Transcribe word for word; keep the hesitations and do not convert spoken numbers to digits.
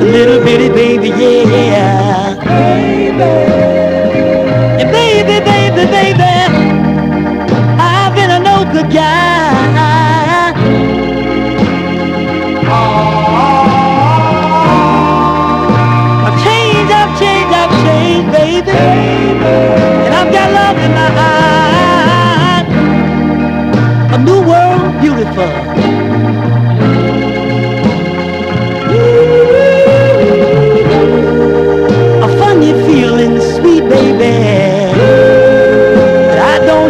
little bitty baby, yeah. And baby, baby, baby, I've been a no good guy. I've changed, I've changed, I've changed, baby.